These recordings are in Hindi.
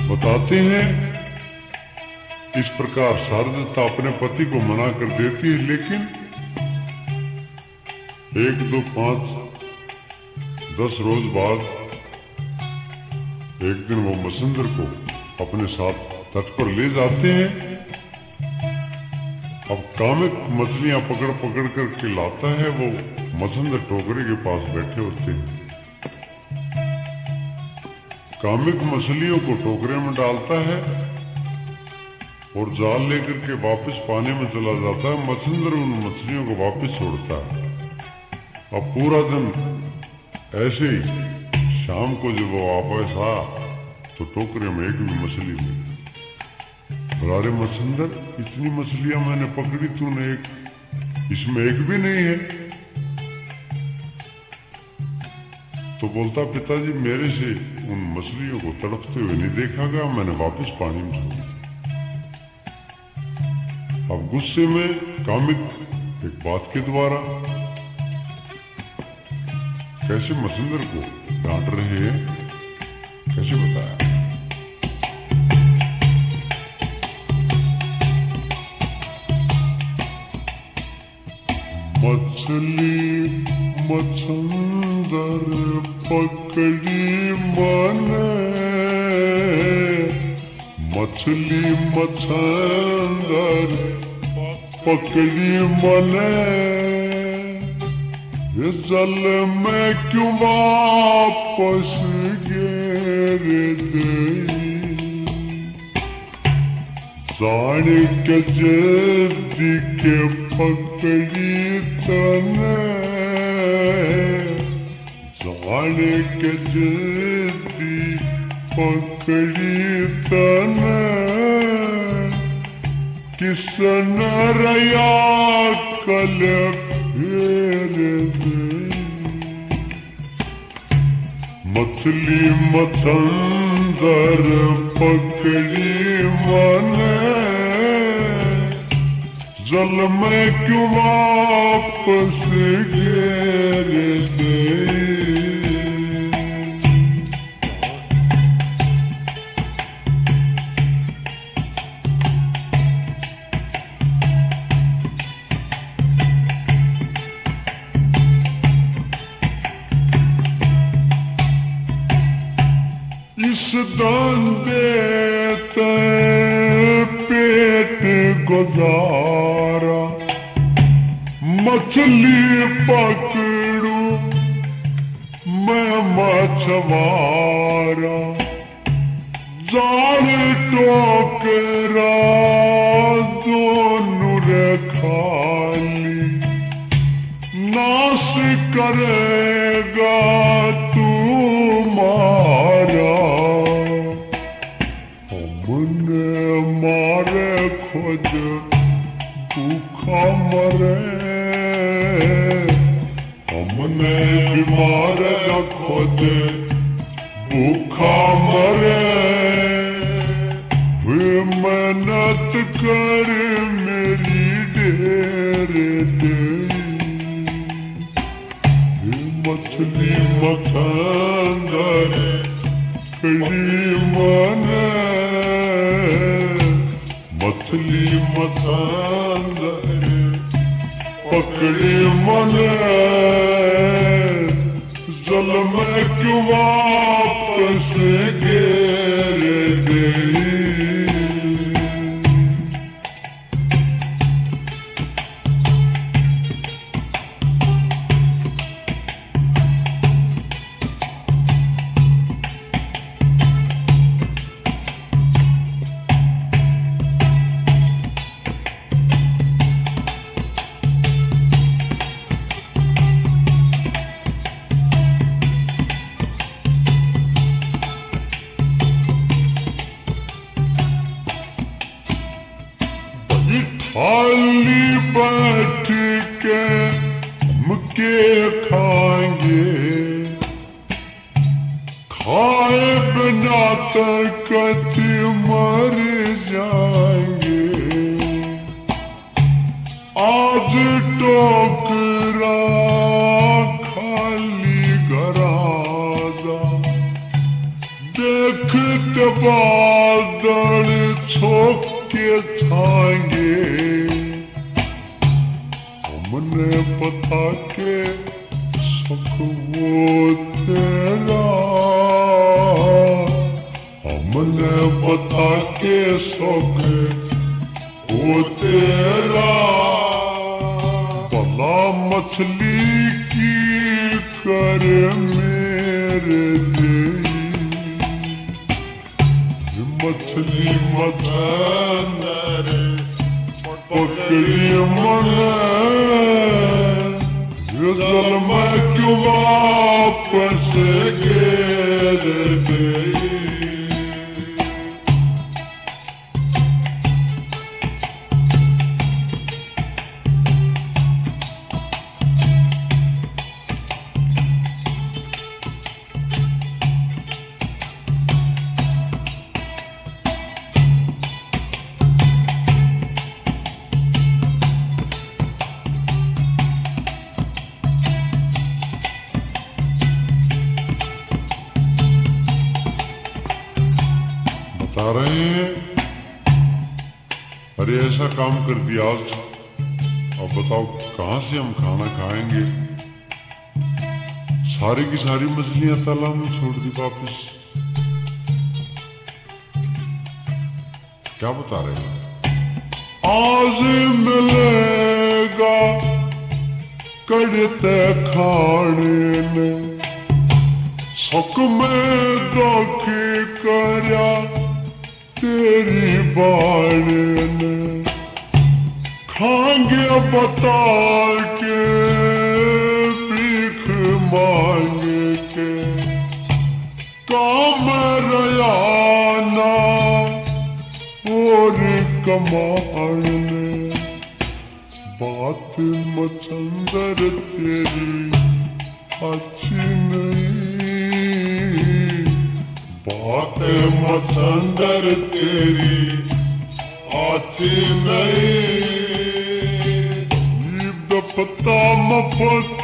बताते हैं इस प्रकार शारदा अपने पति को मना कर देती है, लेकिन 1, 2, 5, 10 रोज बाद एक दिन वो मसंदर को अपने साथ तट पर ले जाते हैं। अब कामिक मछलियां पकड़ पकड़ करके लाता है, वो मसंदर टोकरे के पास बैठे होते हैं। कामिक मछलियों को टोकरे में डालता है और जाल लेकर के वापस पानी में चला जाता है। मछंदर उन मछलियों को वापस छोड़ता है। अब पूरा दिन ऐसे ही शाम को जब वो वापस आया तो टोकरे में एक भी मछली नहीं। अरे मछंदर, इतनी मछलियां मैंने पकड़ी, तूने इसमें एक भी नहीं है। तो बोलता, पिताजी मेरे से उन मछलियों को तड़पते हुए नहीं देखा गया, मैंने वापस पानी में छोड़ दिया। अब गुस्से में कामिक एक बात के द्वारा कैसे मसंदर को डांट रहे हैं, कैसे बताया। मछली मछंदर पकड़ी मैंने, मछली मछंदर पकड़ी मैंने, जल में क्यों वापस गिर गई। जान के जल्दी के पकड़ी तने, जान के जल्दी पकड़ी तने, किसन रया कल फेर गई। मछली मछंदर पकड़ी मैंने, जल में क्यों वापस गिर गई। इस धंधे ते पेट गुजारा, मछली पकड़ू मैं मछवारा। जाल टोकरा दोनों रे खाली, नाश करेगा तू मारा। हमने मारे खुद भूखा मरे, हमने बीमार खुद भूखा मरे। वे मेहनत कर मेरी ढेर ढेरी, मछली मछंदर पकड़ी मैंने, मछली मछंदर पकड़ी मैंने, जल में क्यों वापस गिर गई। थाली बैठ के मुके खाएंगे, खाए बिना तक मर जाएंगे। आज टोकरा खाली घरादा, देखते बादल छोक के छाएंगे, हमने पता के सुख वो तेरा, हमने पता के सुख वो तेरा। भला मछली की कर मेरे दिल, मछली मदन पकड़ी मन, जल में क्यों वापस गिर गई। बता रहे हैं अरे ऐसा काम कर दिया आज, अब बताओ कहां से हम खाना खाएंगे। सारी की सारी मछलियां तालाब में छोड़ दी वापस। क्या बता रहे हैं? आज मिलेगा कड़ते खाने में, सुख में दुखी करया तेरी बाण, खांगे बता के भीख मांग के, काम रयाना और कमान। बात मचंदर तेरी अच्छी नहीं, बात मचंदर तेरी अच्छी नहीं। दपता मफत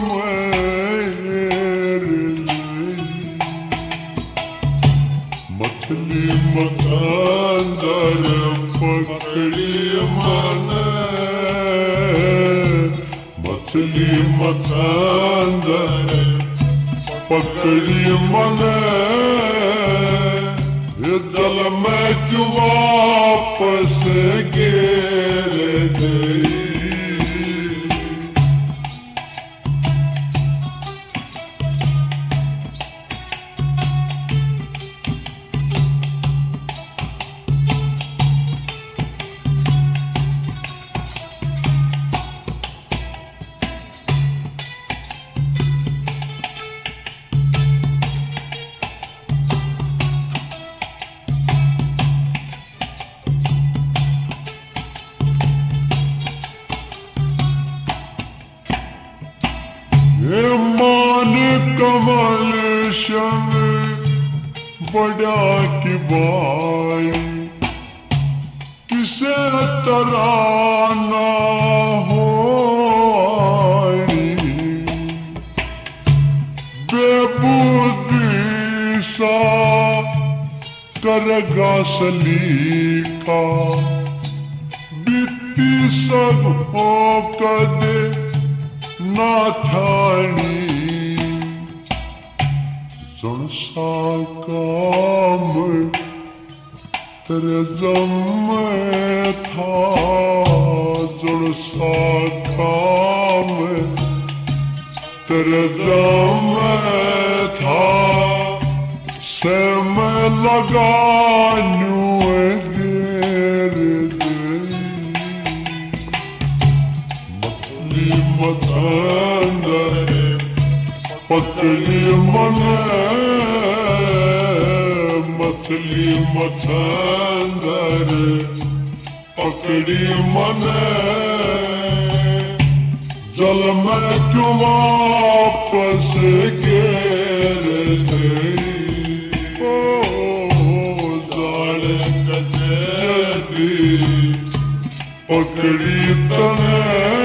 मछली मचंदर पकड़ी मन, मछली मचंदर पकड़ी मन, जल में क्यों वापस गिर गई। मान कमल शंग बड़ा की बाई, किसे तराना हो बेबुद्धि सा करगा सलीका, बीती सब हो कदे ना ठाणी। सुन सा काम तेरे जम था, सुन सा काम तेरे जम था, से मैं लगा देर मछली मचंदर पकड़ी मन, मछली मचंदर पकड़ी मन, जल में क्यों वापस गिर गई। ओ जाने कचेरी पकड़ी तने,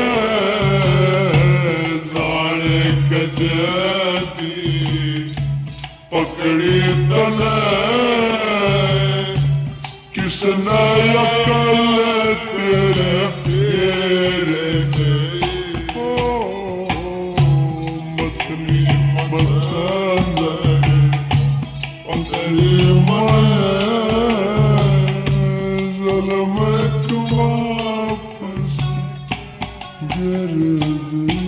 जाने कचेरी पकड़ी तने, किसने अकल तेरे फेरे पे ओ मछली पसंद तेरी माया ज़ुल्म वापस गिर